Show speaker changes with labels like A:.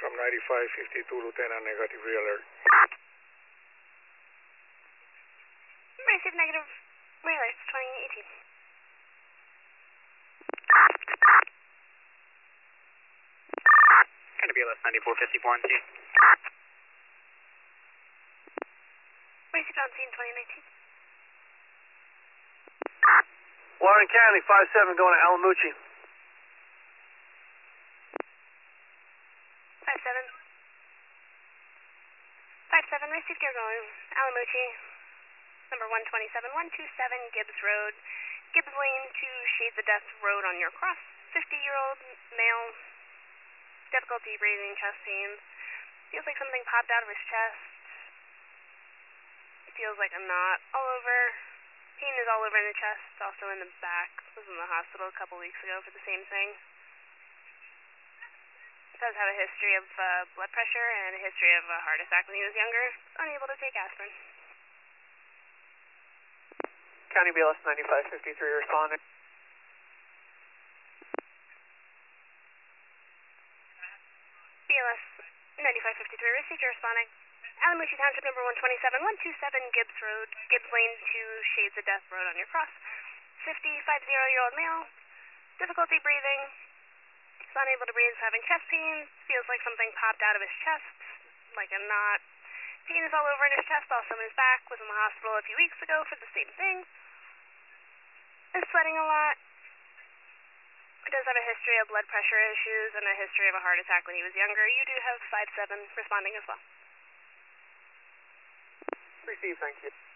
A: from 9552, Lieutenant, negative re-alert.
B: Receive negative re-alert, 2018.
C: Gonna be LS 9451, T.
B: Received on scene, 2019.
D: Warren County, 57 going to Alamucci.
B: 57. 57, received, you're going. Alamucci, number 127, 127 Gibbs Road. Gibbs Lane to Shades of Death Road on your cross. 50-year-old male, difficulty breathing, chest pains. Feels like something popped out of his chest. Feels like a knot all over. Pain is all over in the chest, also in the back. Was in the hospital a couple weeks ago for the same thing. Does have a history of blood pressure and a history of a heart attack when he was younger. Unable to take aspirin.
D: County BLS 9553 responding.
B: BLS 9553 received, you're responding. Alamucci Township number 127, 127 Gibbs Road, Gibbs Lane to Shades of Death Road on your cross. 50-year-old male, difficulty breathing, is unable to breathe, is having chest pains, feels like something popped out of his chest, like a knot. Pain is all over in his chest, also in his back, was in the hospital a few weeks ago for the same thing. Is sweating a lot. Does have a history of blood pressure issues and a history of a heart attack when he was younger. You do have 57 responding as well.
D: Received, thank you.